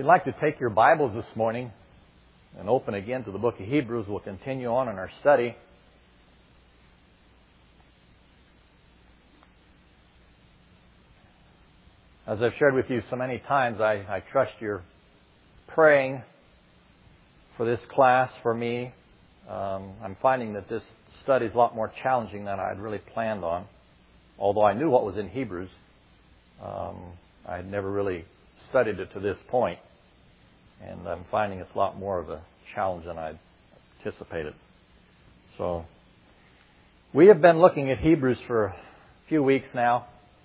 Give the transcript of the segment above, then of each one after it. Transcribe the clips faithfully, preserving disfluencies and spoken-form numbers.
If you'd like to take your Bibles this morning and open again to the book of Hebrews, we'll continue on in our study. As I've shared with you so many times, I, I trust you're praying for this class, for me. Um, I'm finding that this study is a lot more challenging than I'd really planned on. Although I knew what was in Hebrews, um, I had never really studied it to this point, and I'm finding it's a lot more of a challenge than I'd anticipated. So, we have been looking at Hebrews for a few weeks now,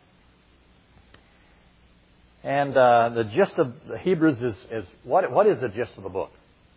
and uh, the gist of the Hebrews is, is what, what is the gist of the book?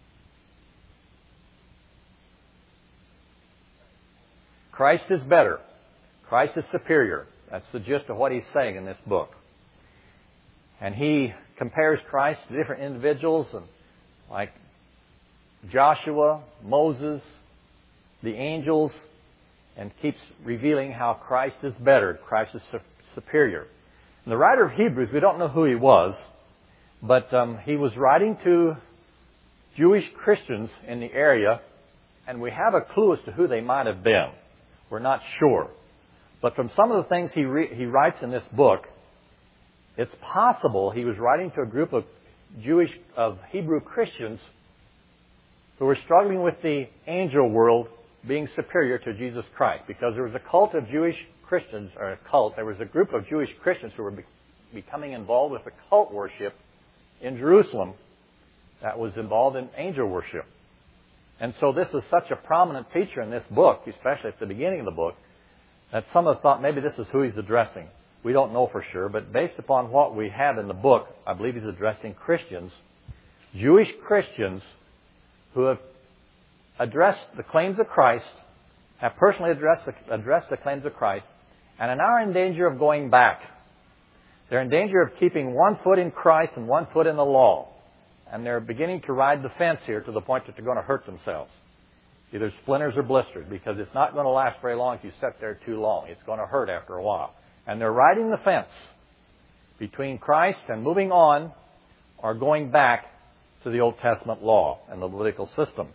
Christ is better. Christ is superior. That's the gist of what he's saying in this book. And he compares Christ to different individuals, and like Joshua, Moses, the angels, and keeps revealing how Christ is better, Christ is su- superior. And the writer of Hebrews, we don't know who he was, but um, he was writing to Jewish Christians in the area, and we have a clue as to who they might have been. We're not sure. But from some of the things he re- he writes in this book, it's possible he was writing to a group of Jewish, of Hebrew Christians who were struggling with the angel world being superior to Jesus Christ. Because there was a cult of Jewish Christians, or a cult, there was a group of Jewish Christians who were be- becoming involved with the cult worship in Jerusalem that was involved in angel worship. And so this is such a prominent feature in this book, especially at the beginning of the book, that some have thought maybe this is who he's addressing. We don't know for sure, but based upon what we have in the book, I believe he's addressing Christians, Jewish Christians who have addressed the claims of Christ, have personally addressed the, addressed the claims of Christ, and are now in danger of going back. They're in danger of keeping one foot in Christ and one foot in the law. And they're beginning to ride the fence here to the point that they're going to hurt themselves. Either splinters or blisters, because it's not going to last very long if you sit there too long. It's going to hurt after a while. And they're riding the fence between Christ and moving on, or going back to the Old Testament law and the Levitical system.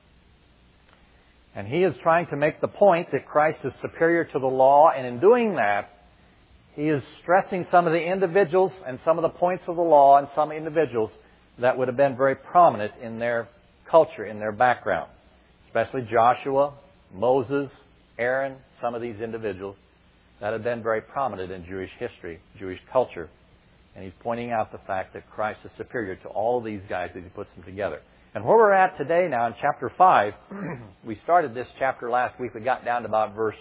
And he is trying to make the point that Christ is superior to the law, and in doing that, he is stressing some of the individuals and some of the points of the law and some individuals that would have been very prominent in their culture, in their background. Especially Joshua, Moses, Aaron, some of these individuals that have been very prominent in Jewish history, Jewish culture. And he's pointing out the fact that Christ is superior to all of these guys as he puts them together. And where we're at today now in chapter five, we started this chapter last week. We got down to about verse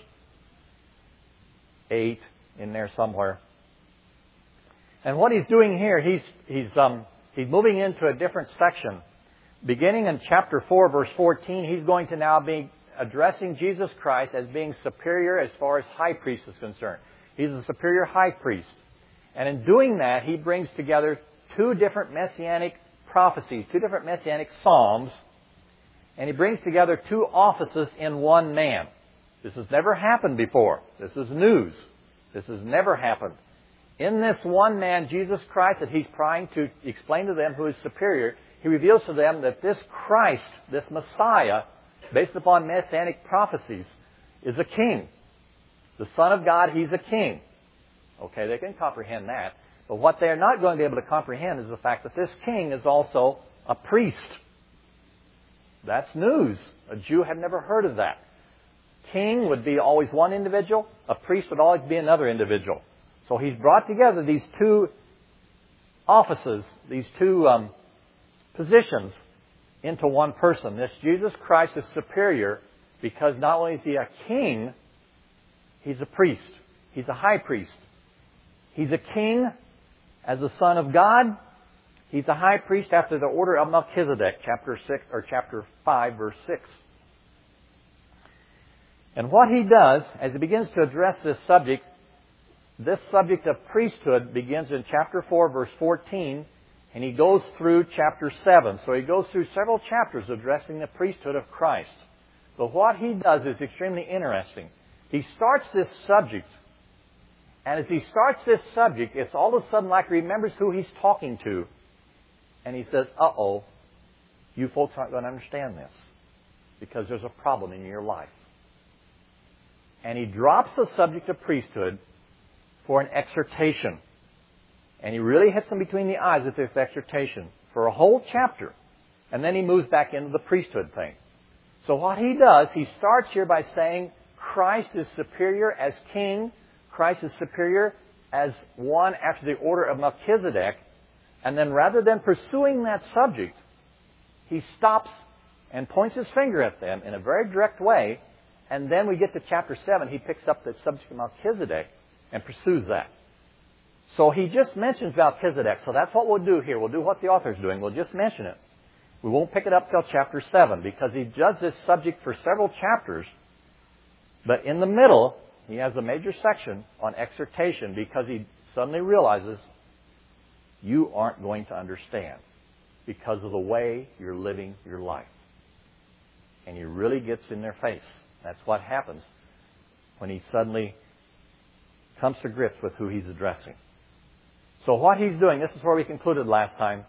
eight in there somewhere. And what he's doing here, he's he's um he's moving into a different section. Beginning in chapter four, verse fourteen, he's going to now be addressing Jesus Christ as being superior as far as high priest is concerned. He's a superior high priest. And in doing that, he brings together two different messianic prophecies, two different messianic psalms, and he brings together two offices in one man. This has never happened before. This is news. This has never happened. In this one man, Jesus Christ, that he's trying to explain to them who is superior, he reveals to them that this Christ, this Messiah, based upon messianic prophecies, is a king. The Son of God, he's a king. Okay, they can comprehend that. But what they're not going to be able to comprehend is the fact that this king is also a priest. That's news. A Jew had never heard of that. King would be always one individual. A priest would always be another individual. So he's brought together these two offices, these two um, positions into one person. This Jesus Christ is superior because not only is he a king, he's a priest. He's a high priest. He's a king as the Son of God. He's a high priest after the order of Melchizedek, chapter six or chapter five, verse six. And what he does, as he begins to address this subject, this subject of priesthood begins in chapter four, verse fourteen, and he goes through chapter seven. So he goes through several chapters addressing the priesthood of Christ. But what he does is extremely interesting. He starts this subject, and as he starts this subject, it's all of a sudden like he remembers who he's talking to. And he says, uh-oh, you folks aren't going to understand this because there's a problem in your life. And he drops the subject of priesthood for an exhortation. And he really hits them between the eyes with this exhortation for a whole chapter. And then he moves back into the priesthood thing. So what he does, he starts here by saying Christ is superior as king. Christ is superior as one after the order of Melchizedek. And then rather than pursuing that subject, he stops and points his finger at them in a very direct way. And then we get to chapter seven. He picks up the subject of Melchizedek and pursues that. So he just mentions Melchizedek. So that's what we'll do here. We'll do what the author's doing. We'll just mention it. We won't pick it up till chapter seven because he does this subject for several chapters. But in the middle, he has a major section on exhortation because he suddenly realizes you aren't going to understand because of the way you're living your life. And he really gets in their face. That's what happens when he suddenly comes to grips with who he's addressing. So what he's doing, this is where we concluded last time.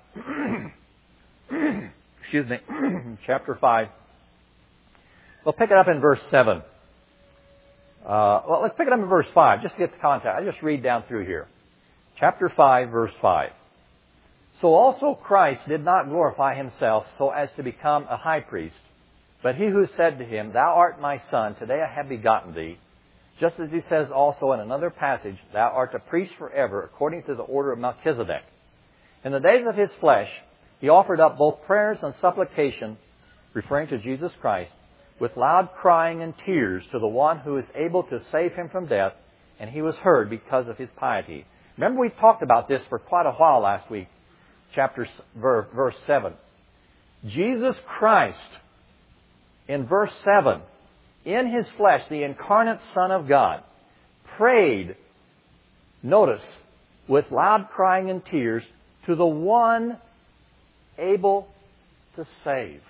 Excuse me. Chapter five. We'll pick it up in verse seven. Uh, well, let's pick it up in verse five, just to get the context. I just read down through here. Chapter five, verse five. So also Christ did not glorify himself so as to become a high priest, but he who said to him, Thou art my son, today I have begotten thee. Just as he says also in another passage, Thou art a priest forever, according to the order of Melchizedek. In the days of his flesh, he offered up both prayers and supplication, referring to Jesus Christ, with loud crying and tears to the one who is able to save him from death, and he was heard because of his piety. Remember we talked about this for quite a while last week, chapter verse seven. Jesus Christ, in verse seven, in his flesh, the incarnate Son of God, prayed, notice, with loud crying and tears to the one able to save.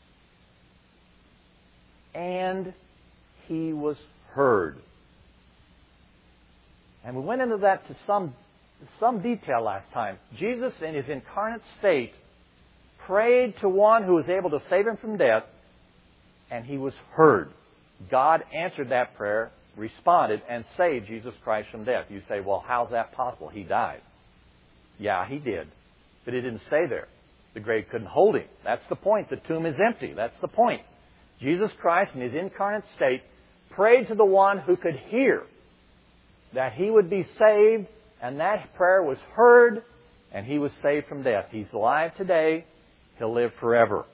And he was heard. And we went into that to some, some detail last time. Jesus, in his incarnate state, prayed to one who was able to save him from death, and he was heard. God answered that prayer, responded, and saved Jesus Christ from death. You say, well, how's that possible? He died. Yeah, he did. But he didn't stay there. The grave couldn't hold him. That's the point. The tomb is empty. That's the point. Jesus Christ, in his incarnate state, prayed to the one who could hear that he would be saved, and that prayer was heard, and he was saved from death. He's alive today. He'll live forever.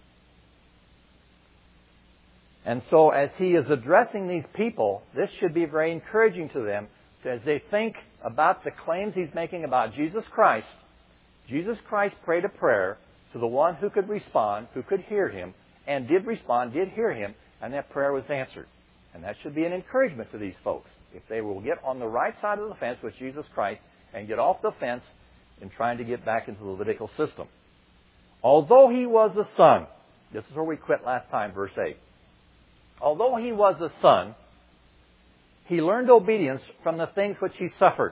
And so as he is addressing these people, this should be very encouraging to them as they think about the claims he's making about Jesus Christ. Jesus Christ prayed a prayer to the one who could respond, who could hear him, and did respond, did hear him, and that prayer was answered. And that should be an encouragement to these folks. If they will get on the right side of the fence with Jesus Christ and get off the fence in trying to get back into the Levitical system. Although he was a son, this is where we quit last time, verse eight. Although he was a son, he learned obedience from the things which he suffered.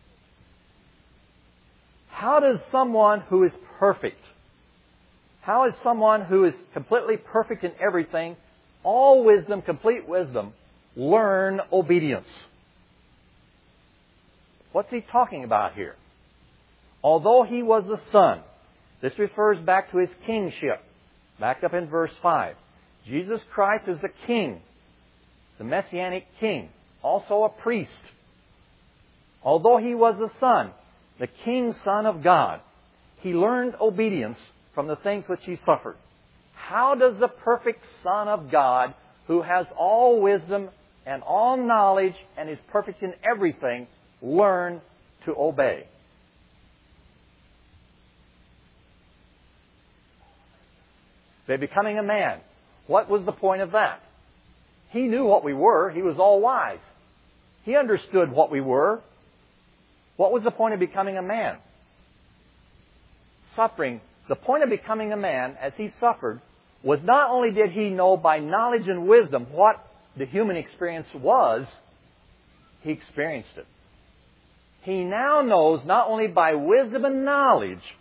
How does someone who is perfect, how is someone who is completely perfect in everything, all wisdom, complete wisdom, learn obedience? What's he talking about here? Although he was a son, this refers back to his kingship. Back up in verse five. Jesus Christ is a king, the Messianic king, also a priest. Although he was a son, the King Son of God, he learned obedience from the things which he suffered. How does the perfect Son of God, who has all wisdom and all knowledge and is perfect in everything, learn to obey? By becoming a man. What was the point of that? He knew what we were. He was all wise. He understood what we were. What was the point of becoming a man? Suffering. The point of becoming a man, as he suffered, was not only did he know by knowledge and wisdom what the human experience was, he experienced it. He now knows not only by wisdom and knowledge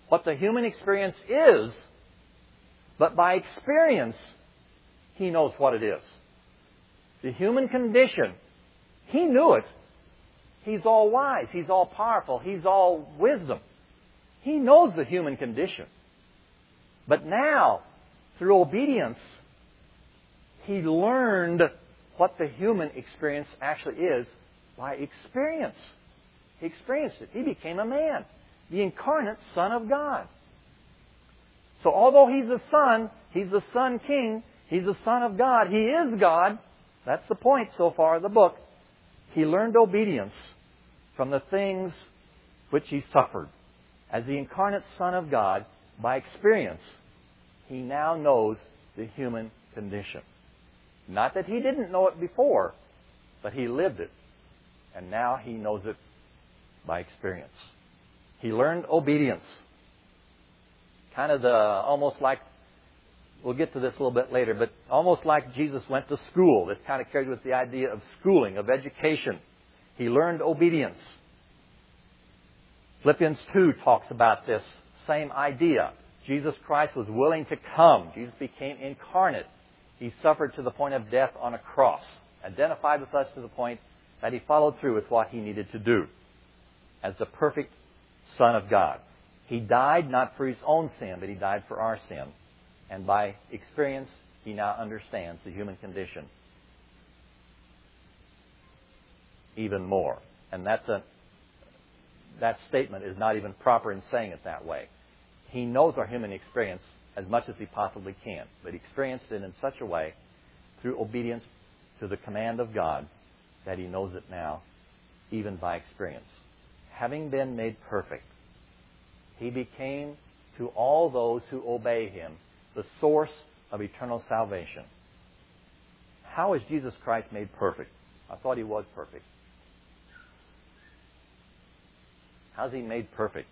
what the human experience is, but by experience, He knows what it is. The human condition, He knew it. He's all wise. He's all powerful. He's all wisdom. He knows the human condition. But now, through obedience, He learned what the human experience actually is by experience. He experienced it. He became a man, the incarnate Son of God. So although He's the Son, He's the Son King, He's the Son of God, He is God. That's the point so far of the book. He learned obedience from the things which He suffered. As the incarnate Son of God, by experience, He now knows the human condition. Not that He didn't know it before, but He lived it. And now He knows it by experience. He learned obedience. Kind of the, almost like, we'll get to this a little bit later, but almost like Jesus went to school. This kind of carries with the idea of schooling, of education. He learned obedience. Philippians two talks about this same idea. Jesus Christ was willing to come. Jesus became incarnate. He suffered to the point of death on a cross. Identified with us to the point that He followed through with what He needed to do as the perfect Son of God. He died not for His own sin, but He died for our sin. And by experience, He now understands the human condition even more. And that's a, that statement is not even proper in saying it that way. He knows our human experience as much as He possibly can, but He experienced it in such a way, through obedience to the command of God, that He knows it now, even by experience. Having been made perfect, He became to all those who obey Him the source of eternal salvation. How is Jesus Christ made perfect? I thought He was perfect. How's He made perfect?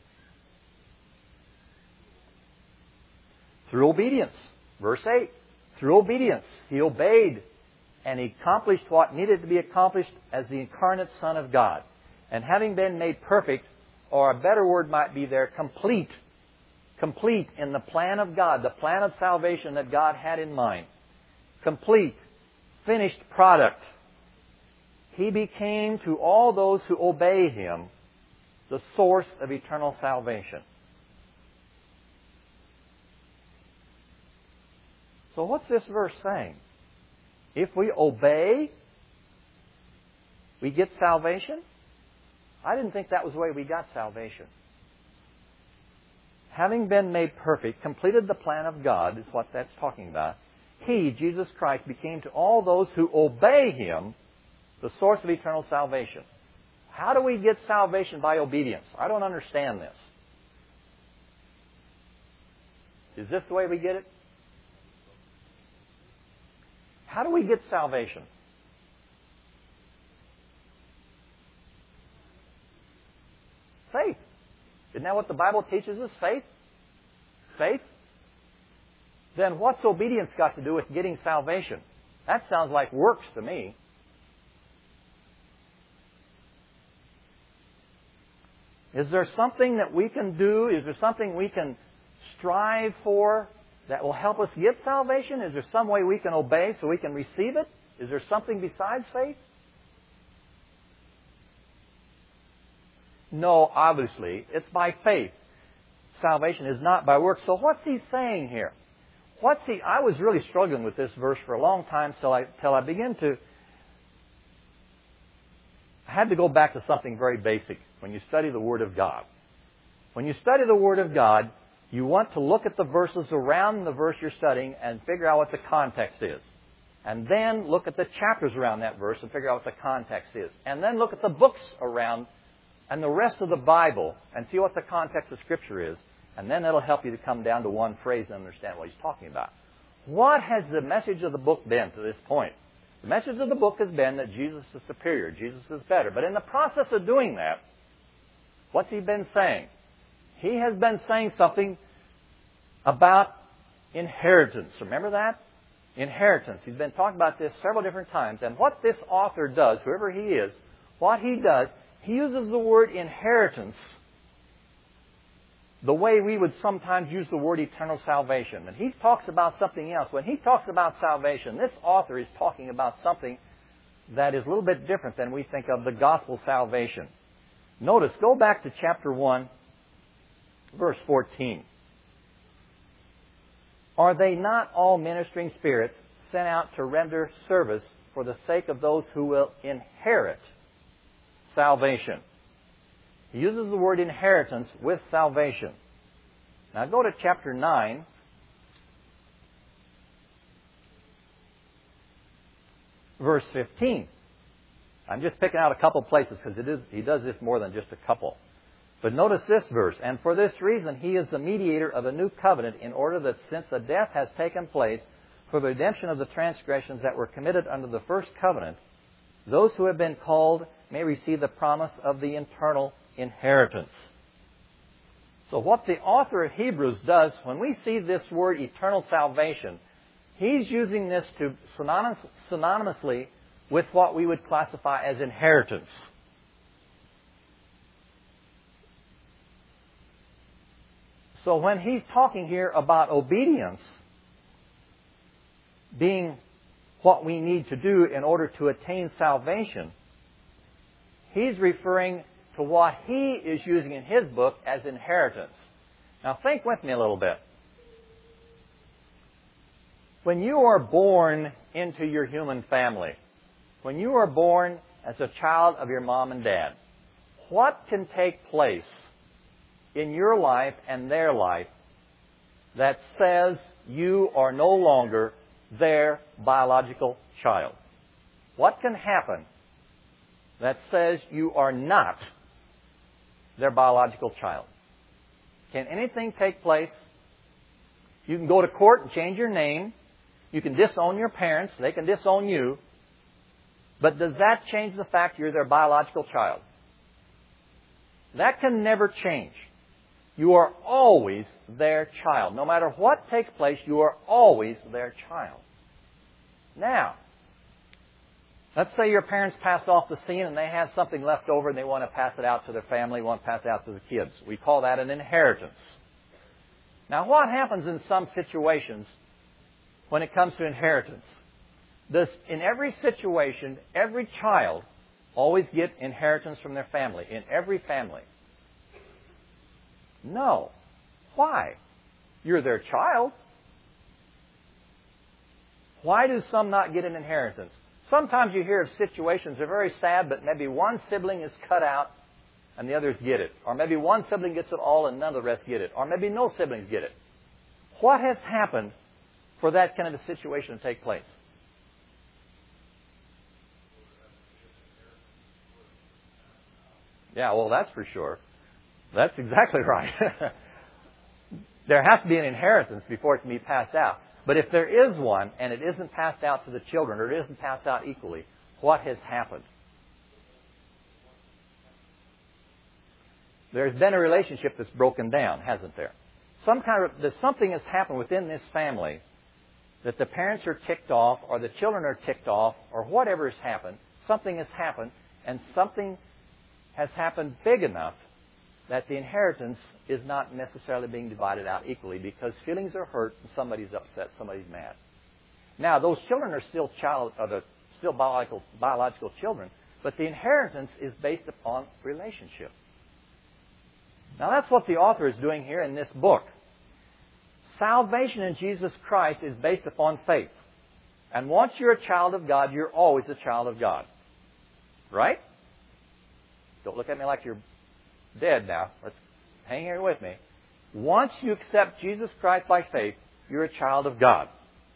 Through obedience. Verse eight. Through obedience. He obeyed and He accomplished what needed to be accomplished as the incarnate Son of God. And having been made perfect, or a better word might be there, complete. Complete in the plan of God, the plan of salvation that God had in mind. Complete, finished product. He became to all those who obey Him the source of eternal salvation. So what's this verse saying? If we obey, we get salvation? I didn't think that was the way we got salvation. Having been made perfect, completed the plan of God, is what that's talking about. He, Jesus Christ, became to all those who obey Him the source of eternal salvation. How do we get salvation? By obedience. I don't understand this. Is this the way we get it? How do we get salvation? Faith. Isn't that what the Bible teaches us? Faith? Faith? Then what's obedience got to do with getting salvation? That sounds like works to me. Is there something that we can do? Is there something we can strive for that will help us get salvation? Is there some way we can obey so we can receive it? Is there something besides faith? No, obviously. It's by faith. Salvation is not by works. So what's he saying here? What's he... I was really struggling with this verse for a long time till I, till I began to... I had to go back to something very basic when you study the Word of God. When you study the Word of God, you want to look at the verses around the verse you're studying and figure out what the context is. And then look at the chapters around that verse and figure out what the context is. And then look at the books around and the rest of the Bible and see what the context of Scripture is. And then that'll help you to come down to one phrase and understand what he's talking about. What has the message of the book been to this point? The message of the book has been that Jesus is superior, Jesus is better. But in the process of doing that, what's he been saying? He has been saying something about inheritance. Remember that? Inheritance. He's been talking about this several different times. And what this author does, whoever he is, what he does, he uses the word inheritance the way we would sometimes use the word eternal salvation. And he talks about something else. When he talks about salvation, this author is talking about something that is a little bit different than we think of the gospel salvation. Notice, go back to chapter one, verse fourteen. Are they not all ministering spirits sent out to render service for the sake of those who will inherit salvation? He uses the word inheritance with salvation. Now go to chapter nine. Verse fifteen. I'm just picking out a couple places because it is, he does this more than just a couple. But notice this verse. And for this reason he is the mediator of a new covenant, in order that since a death has taken place for the redemption of the transgressions that were committed under the first covenant, those who have been called may receive the promise of the eternal inheritance. So what the author of Hebrews does, when we see this word eternal salvation, he's using this to synonymous, synonymously with what we would classify as inheritance. So when he's talking here about obedience being what we need to do in order to attain salvation, he's referring to what he is using in his book as inheritance. Now think with me a little bit. When you are born into your human family, when you are born as a child of your mom and dad, what can take place in your life and their life that says you are no longer their biological child? What can happen that says you are not their biological child? Can anything take place? You can go to court and change your name. You can disown your parents. They can disown you. But does that change the fact you're their biological child? That can never change. You are always their child. No matter what takes place, you are always their child. Now, let's say your parents pass off the scene and they have something left over and they want to pass it out to their family, want to pass it out to the kids. We call that an inheritance. Now, what happens in some situations when it comes to inheritance? Does, in every situation, every child always get inheritance from their family? In every family? No. Why? You're their child. Why do some not get an inheritance? Sometimes you hear of situations that are very sad, but maybe one sibling is cut out and the others get it. Or maybe one sibling gets it all and none of the rest get it. Or maybe no siblings get it. What has happened for that kind of a situation to take place? Yeah, well, that's for sure. That's exactly right. There has to be an inheritance before it can be passed out. But if there is one, and it isn't passed out to the children, or it isn't passed out equally, what has happened? There's been a relationship that's broken down, hasn't there? Some kind of, there's something has happened within this family that the parents are ticked off, or the children are ticked off, or whatever has happened. Something has happened, and something has happened big enough that the inheritance is not necessarily being divided out equally because feelings are hurt and somebody's upset, somebody's mad. Now, those children are still child, are the, still biological, biological children, but the inheritance is based upon relationship. Now, that's what the author is doing here in this book. Salvation in Jesus Christ is based upon faith. And once you're a child of God, you're always a child of God. Right? Don't look at me like you're dead now. Let's hang here with me. Once you accept Jesus Christ by faith, you're a child of God.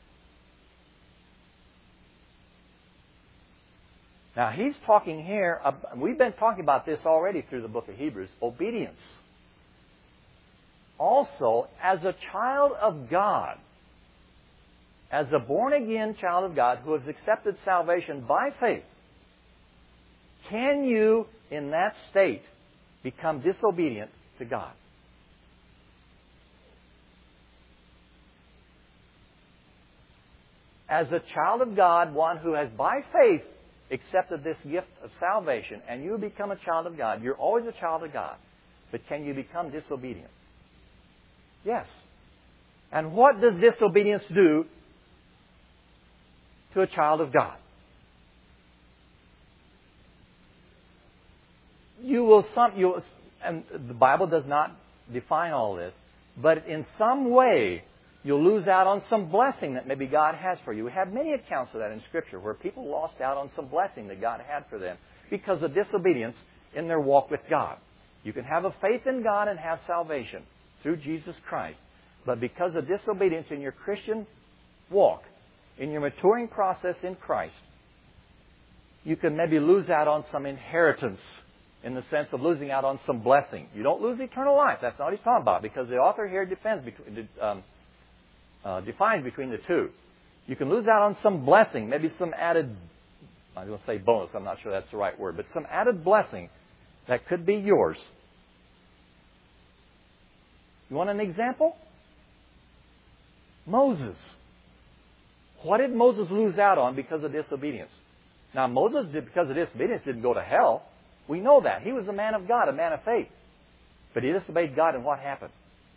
Now, he's talking here, we've been talking about this already through the book of Hebrews, obedience. Also, as a child of God, as a born-again child of God who has accepted salvation by faith, can you, in that state, become disobedient to God? As a child of God, one who has by faith accepted this gift of salvation, and you become a child of God, you're always a child of God, but can you become disobedient? Yes. And what does disobedience do to a child of God? You will some you will, and the Bible does not define all this, but in some way you'll lose out on some blessing that maybe God has for you. We have many accounts of that in Scripture where people lost out on some blessing that God had for them because of disobedience in their walk with God. You can have a faith in God and have salvation through Jesus Christ. But because of disobedience in your Christian walk, in your maturing process in Christ, you can maybe lose out on some inheritance in the sense of losing out on some blessing. You don't lose eternal life. That's not what he's talking about, because the author here defends between, um, uh, defines between the two. You can lose out on some blessing, maybe some added, I'm going to say bonus, I'm not sure that's the right word, but some added blessing that could be yours. You want an example? Moses. What did Moses lose out on because of disobedience? Now, Moses, did, because of disobedience, didn't go to hell. We know that. He was a man of God, a man of faith. But he disobeyed God, and what happened?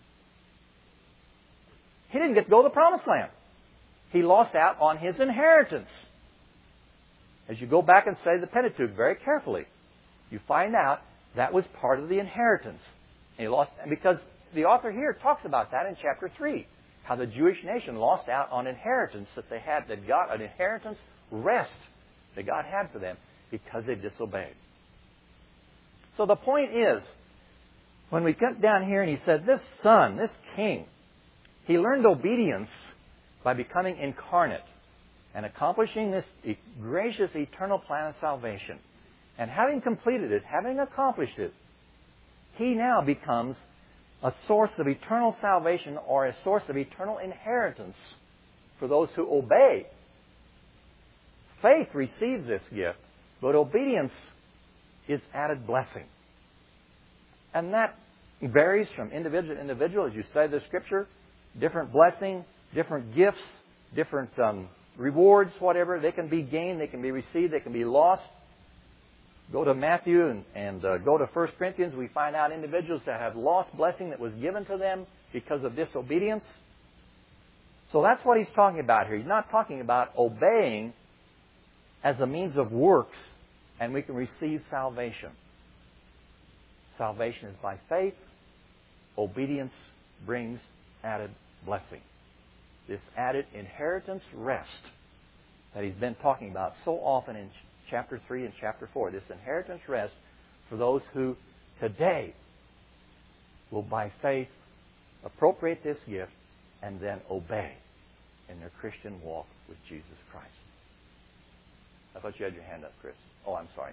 He didn't get to go to the promised land. He lost out on his inheritance. As you go back and study the Pentateuch very carefully, you find out that was part of the inheritance. And he lost, because the author here talks about that in chapter three. How the Jewish nation lost out on inheritance that they had, that God, an inheritance rest that God had for them because they disobeyed. So the point is, when we get down here and he said, this son, this king, he learned obedience by becoming incarnate and accomplishing this gracious eternal plan of salvation. And having completed it, having accomplished it, he now becomes a source of eternal salvation or a source of eternal inheritance for those who obey. Faith receives this gift, but obedience is added blessing. And that varies from individual to individual as you study the Scripture. Different blessing, different gifts, different um, rewards, whatever. They can be gained, they can be received, they can be lost. Go to Matthew and, and uh, go to First Corinthians. We find out individuals that have lost blessing that was given to them because of disobedience. So that's what he's talking about here. He's not talking about obeying as a means of works and we can receive salvation. Salvation is by faith. Obedience brings added blessing. This added inheritance rest that he's been talking about so often in chapter three and chapter four. This inheritance rest for those who today will by faith appropriate this gift and then obey in their Christian walk with Jesus Christ. I thought you had your hand up, Chris. Oh, I'm sorry.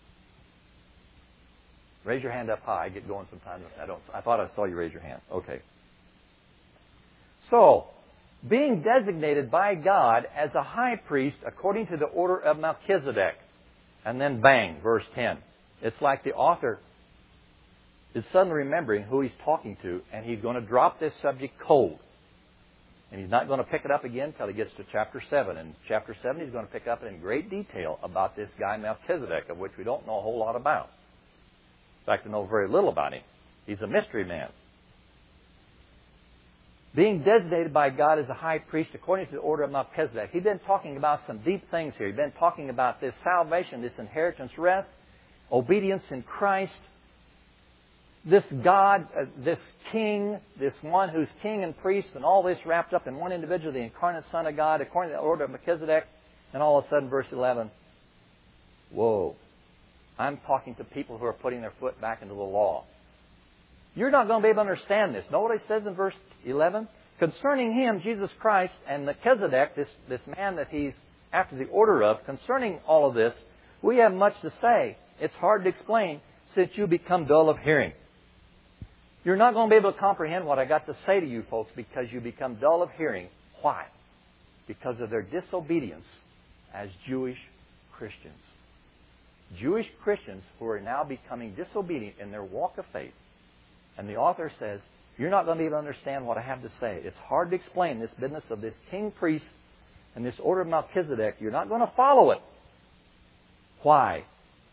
Raise your hand up high. I get going sometimes. I don't. I thought I saw you raise your hand. Okay. So, being designated by God as a high priest according to the order of Melchizedek. And then bang, verse ten. It's like the author is suddenly remembering who he's talking to, and he's going to drop this subject cold. And he's not going to pick it up again until he gets to chapter seven. And chapter seven, he's going to pick up in great detail about this guy Melchizedek, of which we don't know a whole lot about. In fact, we know very little about him. He's a mystery man. Being designated by God as a high priest according to the order of Melchizedek. He's been talking about some deep things here. He's been talking about this salvation, this inheritance rest, obedience in Christ, this God, uh, this king, this one who's king and priest, and all this wrapped up in one individual, the incarnate Son of God, according to the order of Melchizedek. And all of a sudden, verse eleven, whoa, I'm talking to people who are putting their foot back into the law. You're not going to be able to understand this. Know what he says in verse eleven? Concerning him, Jesus Christ, and Melchizedek, this, this man that he's after the order of, concerning all of this, we have much to say. It's hard to explain since you become dull of hearing. You're not going to be able to comprehend what I got to say to you folks because you become dull of hearing. Why? Because of their disobedience as Jewish Christians. Jewish Christians who are now becoming disobedient in their walk of faith. And the author says, you're not going to be able to understand what I have to say. It's hard to explain this business of this king priest and this order of Melchizedek. You're not going to follow it. Why?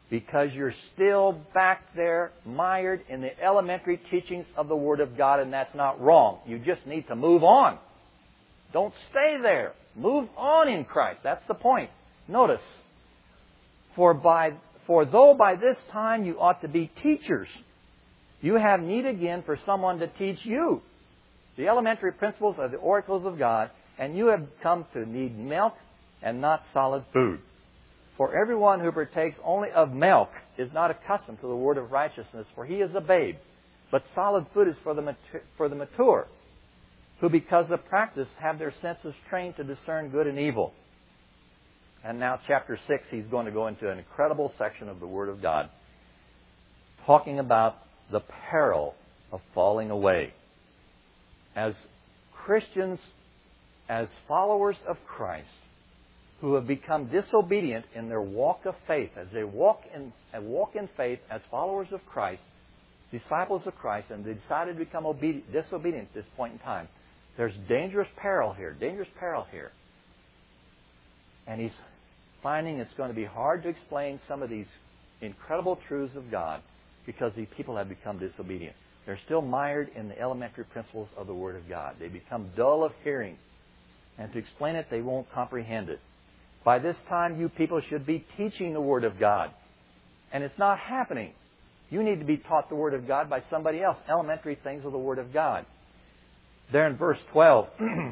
because you're still back there mired in the elementary teachings of the Word of God, and that's not wrong. You just need to move on. Don't stay there. Move on in Christ. That's the point. Notice, for by for though by this time you ought to be teachers, you have need again for someone to teach you the elementary principles of the oracles of God, and you have come to need milk and not solid food. For everyone who partakes only of milk is not accustomed to the word of righteousness, for he is a babe. But solid food is for the mature, for the mature, who because of practice have their senses trained to discern good and evil. And now chapter six, he's going to go into an incredible section of the Word of God, talking about the peril of falling away. As Christians, as followers of Christ, who have become disobedient in their walk of faith, as they walk in, walk in faith as followers of Christ, disciples of Christ, and they decided to become obedient, disobedient at this point in time, there's dangerous peril here, dangerous peril here. And he's finding it's going to be hard to explain some of these incredible truths of God because these people have become disobedient. They're still mired in the elementary principles of the Word of God. They become dull of hearing. And to explain it, they won't comprehend it. By this time, you people should be teaching the Word of God. And it's not happening. You need to be taught the Word of God by somebody else, elementary things of the Word of God. There in verse twelve,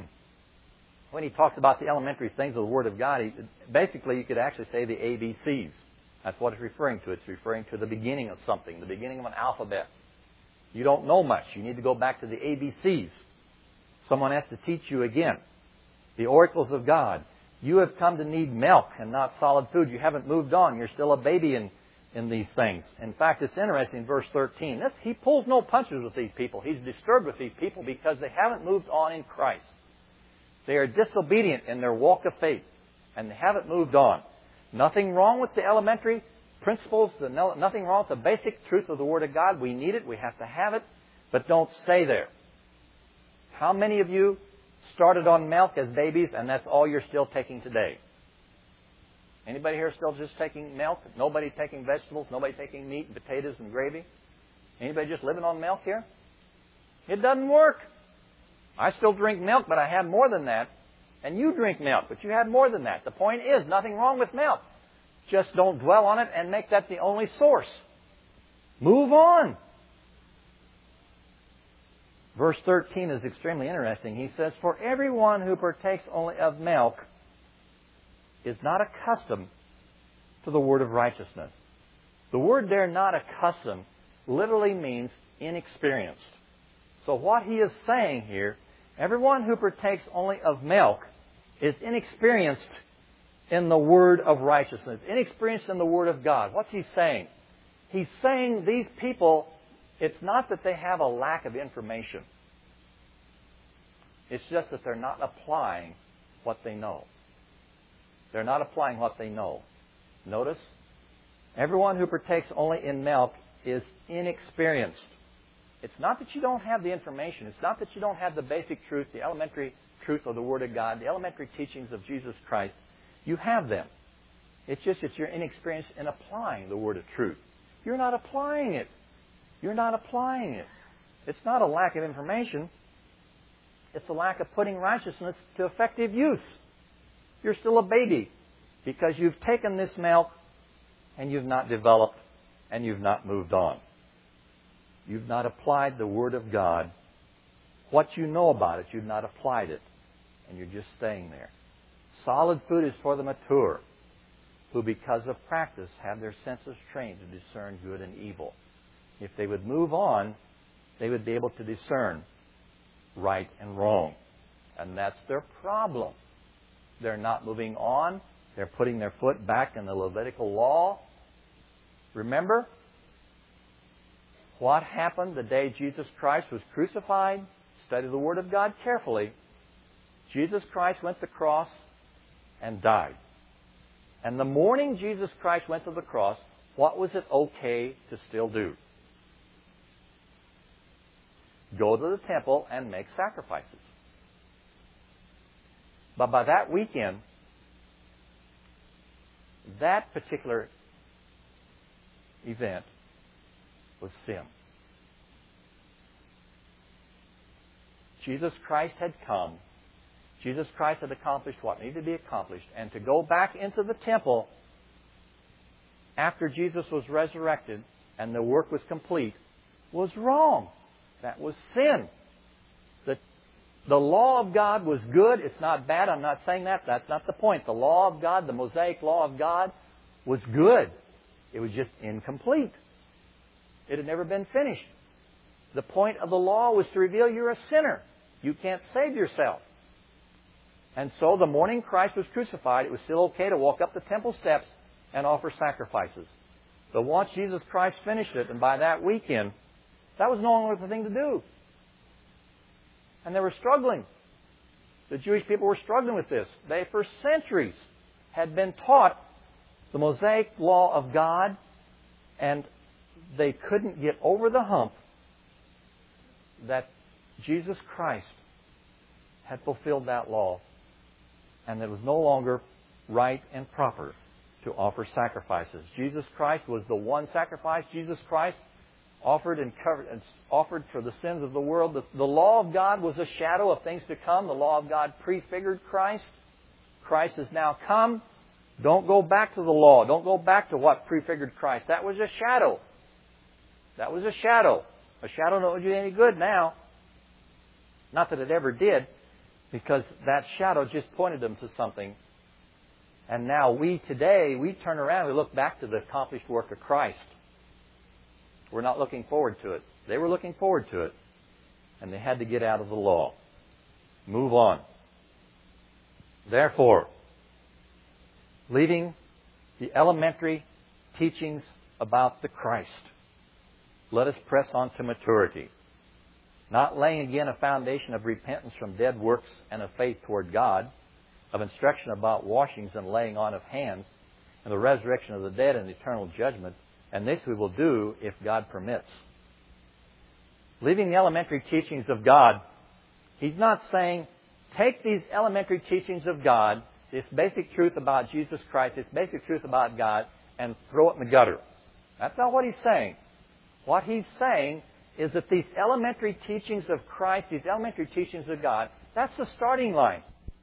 when he talks about the elementary things of the Word of God, he, basically you could actually say the A B Cs. That's what it's referring to. It's referring to the beginning of something, the beginning of an alphabet. You don't know much. You need to go back to the A B Cs. Someone has to teach you again. The oracles of God. You have come to need milk and not solid food. You haven't moved on. You're still a baby in, in these things. In fact, it's interesting, verse thirteen. This, he pulls no punches with these people. He's disturbed with these people because they haven't moved on in Christ. They are disobedient in their walk of faith, and they haven't moved on. Nothing wrong with the elementary principles, the, nothing wrong with the basic truth of the Word of God. We need it. We have to have it. But don't stay there. How many of you started on milk as babies, and that's all you're still taking today? Anybody here still just taking milk? Nobody taking vegetables? Nobody taking meat and potatoes and gravy? Anybody just living on milk here? It doesn't work. I still drink milk, but I have more than that. And you drink milk, but you have more than that. The point is, nothing wrong with milk. Just don't dwell on it and make that the only source. Move on. Verse thirteen is extremely interesting. He says, for everyone who partakes only of milk is not accustomed to the word of righteousness. The word there, not accustomed, literally means inexperienced. So what he is saying here, everyone who partakes only of milk is inexperienced in the word of righteousness, inexperienced in the word of God. What's he saying? He's saying these people, it's not that they have a lack of information. It's just that they're not applying what they know. They're not applying what they know. Notice, everyone who partakes only in milk is inexperienced. It's not that you don't have the information. It's not that you don't have the basic truth, the elementary truth of the Word of God, the elementary teachings of Jesus Christ. You have them. It's just that you're inexperienced in applying the Word of truth. You're not applying it. You're not applying it. It's not a lack of information. It's a lack of putting righteousness to effective use. You're still a baby because you've taken this milk and you've not developed and you've not moved on. You've not applied the Word of God. What you know about it, you've not applied it. And you're just staying there. Solid food is for the mature, who because of practice have their senses trained to discern good and evil. If they would move on, they would be able to discern right and wrong. And that's their problem. They're not moving on. They're putting their foot back in the Levitical law. Remember what happened the day Jesus Christ was crucified? Study the Word of God carefully. Jesus Christ went to the cross and died. And the morning Jesus Christ went to the cross, what was it okay to still do? Go to the temple and make sacrifices. But by that weekend, that particular event was sin. Jesus Christ had come. Jesus Christ had accomplished what needed to be accomplished. And to go back into the temple after Jesus was resurrected and the work was complete was wrong. That was sin. The, the law of God was good. It's not bad. I'm not saying that. That's not the point. The law of God, the Mosaic law of God, was good. It was just incomplete. It had never been finished. The point of the law was to reveal you're a sinner. You can't save yourself. And so the morning Christ was crucified, it was still okay to walk up the temple steps and offer sacrifices. But once Jesus Christ finished it, and by that weekend, that was no longer the thing to do. And they were struggling. The Jewish people were struggling with this. They, for centuries, had been taught the Mosaic law of God, and they couldn't get over the hump that Jesus Christ had fulfilled that law, and that it was no longer right and proper to offer sacrifices. Jesus Christ was the one sacrifice. Jesus Christ offered and covered and offered for the sins of the world. The, the law of God was a shadow of things to come. The law of God prefigured Christ. Christ has now come. Don't go back to the law. Don't go back to what prefigured Christ. That was a shadow. That was a shadow. A shadow don't do you any good now. Not that it ever did, because that shadow just pointed them to something. And now we today, we turn around and we look back to the accomplished work of Christ. We're not looking forward to it. They were looking forward to it. And they had to get out of the law. Move on. Therefore, leaving the elementary teachings about the Christ, let us press on to maturity. Not laying again a foundation of repentance from dead works and of faith toward God, of instruction about washings and laying on of hands, and the resurrection of the dead and eternal judgment. And this we will do if God permits. Leaving the elementary teachings of God, he's not saying, take these elementary teachings of God, this basic truth about Jesus Christ, this basic truth about God, and throw it in the gutter. That's not what he's saying. What he's saying is that these elementary teachings of Christ, these elementary teachings of God, that's the starting line.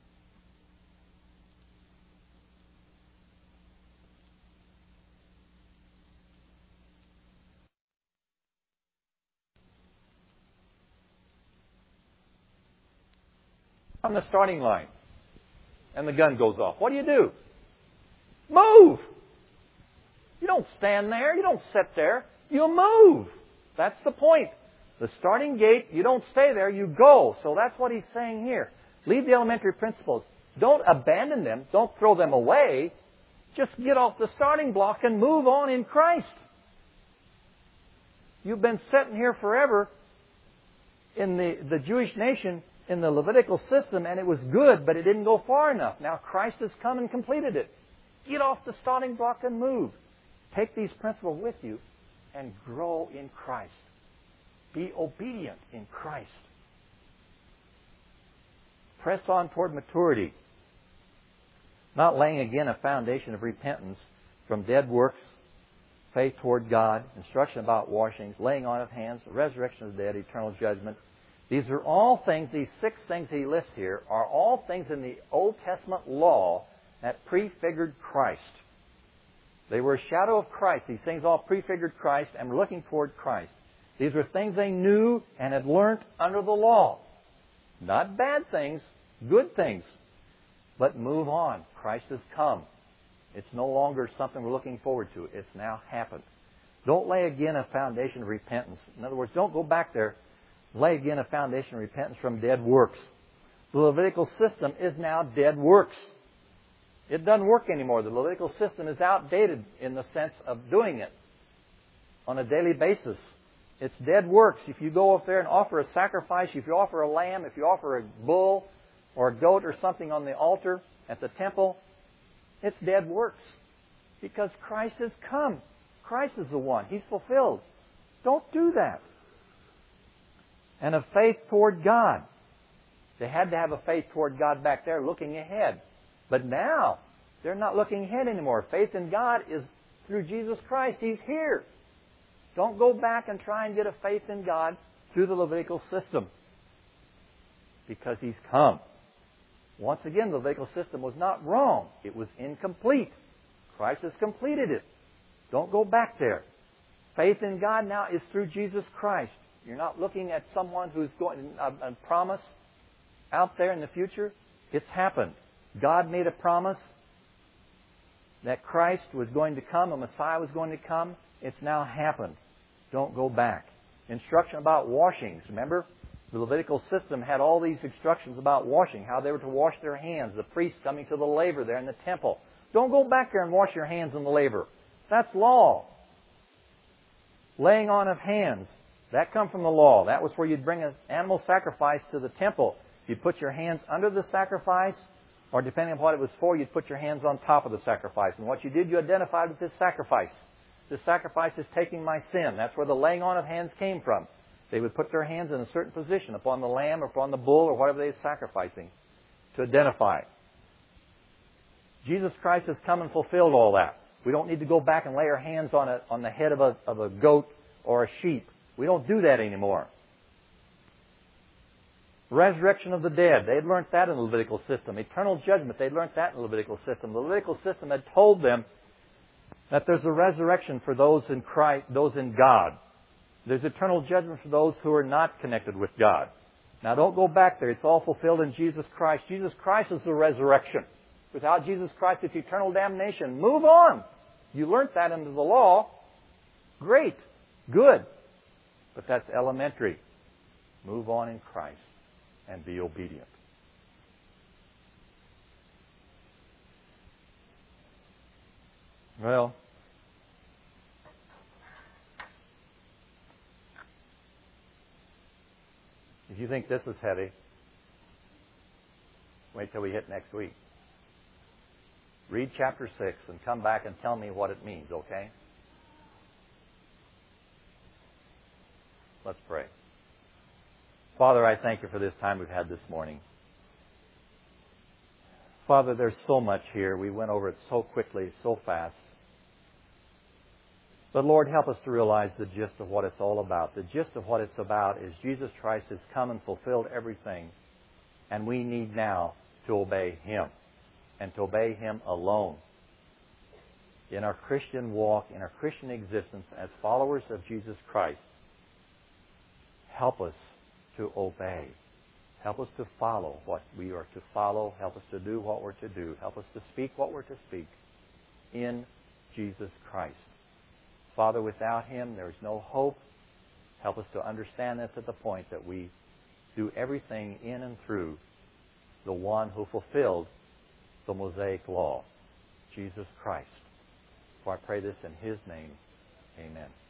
On the starting line. And the gun goes off. What do you do? Move! You don't stand there. You don't sit there. You move. That's the point. The starting gate, you don't stay there, you go. So that's what he's saying here. Leave the elementary principles. Don't abandon them. Don't throw them away. Just get off the starting block and move on in Christ. You've been sitting here forever in the, the Jewish nation, in the Levitical system, and it was good, but it didn't go far enough. Now Christ has come and completed it. Get off the starting block and move. Take these principles with you and grow in Christ. Be obedient in Christ. Press on toward maturity. Not laying again a foundation of repentance from dead works, faith toward God, instruction about washings, laying on of hands, resurrection of the dead, eternal judgment. These are all things, these six things he lists here, are all things in the Old Testament law that prefigured Christ. They were a shadow of Christ. These things all prefigured Christ and were looking toward Christ. These were things they knew and had learned under the law. Not bad things, good things. But move on. Christ has come. It's no longer something we're looking forward to. It's now happened. Don't lay again a foundation of repentance. In other words, don't go back there. Lay again a foundation of repentance from dead works. The Levitical system is now dead works. It doesn't work anymore. The Levitical system is outdated in the sense of doing it on a daily basis. It's dead works. If you go up there and offer a sacrifice, if you offer a lamb, if you offer a bull or a goat or something on the altar at the temple, it's dead works. Because Christ has come. Christ is the one. He's fulfilled. Don't do that. And of faith toward God. They had to have a faith toward God back there looking ahead. But now, they're not looking ahead anymore. Faith in God is through Jesus Christ. He's here. Don't go back and try and get a faith in God through the Levitical system, because He's come. Once again, the Levitical system was not wrong. It was incomplete. Christ has completed it. Don't go back there. Faith in God now is through Jesus Christ. You're not looking at someone who's going a, a promise out there in the future. It's happened. God made a promise that Christ was going to come, a Messiah was going to come. It's now happened. Don't go back. Instruction about washings. Remember, the Levitical system had all these instructions about washing, how they were to wash their hands. The priest coming to the laver there in the temple. Don't go back there and wash your hands in the laver. That's law. Laying on of hands. That come from the law. That was where you'd bring an animal sacrifice to the temple. You'd put your hands under the sacrifice, or depending on what it was for, you'd put your hands on top of the sacrifice. And what you did, you identified with this sacrifice. This sacrifice is taking my sin. That's where the laying on of hands came from. They would put their hands in a certain position upon the lamb or upon the bull or whatever they were sacrificing to identify. Jesus Christ has come and fulfilled all that. We don't need to go back and lay our hands on a, on the head of a, of a goat or a sheep. We don't do that anymore. Resurrection of the dead. They'd learned that in the Levitical system. Eternal judgment. They'd learned that in the Levitical system. The Levitical system had told them that there's a resurrection for those in Christ, those in God. There's eternal judgment for those who are not connected with God. Now don't go back there. It's all fulfilled in Jesus Christ. Jesus Christ is the resurrection. Without Jesus Christ, it's eternal damnation. Move on. You learned that under the law. Great. Good. But that's elementary. Move on in Christ and be obedient. Well, if you think this is heavy, wait till we hit next week. Read chapter six and come back and tell me what it means, okay? Let's pray. Father, I thank You for this time we've had this morning. Father, there's so much here. We went over it so quickly, so fast. But Lord, help us to realize the gist of what it's all about. The gist of what it's about is Jesus Christ has come and fulfilled everything, and we need now to obey Him, and to obey Him alone. In our Christian walk, in our Christian existence as followers of Jesus Christ, help us to obey. Help us to follow what we are to follow. Help us to do what we're to do. Help us to speak what we're to speak in Jesus Christ. Father, without Him, there is no hope. Help us to understand this at the point that we do everything in and through the one who fulfilled the Mosaic Law, Jesus Christ. For I pray this in His name. Amen.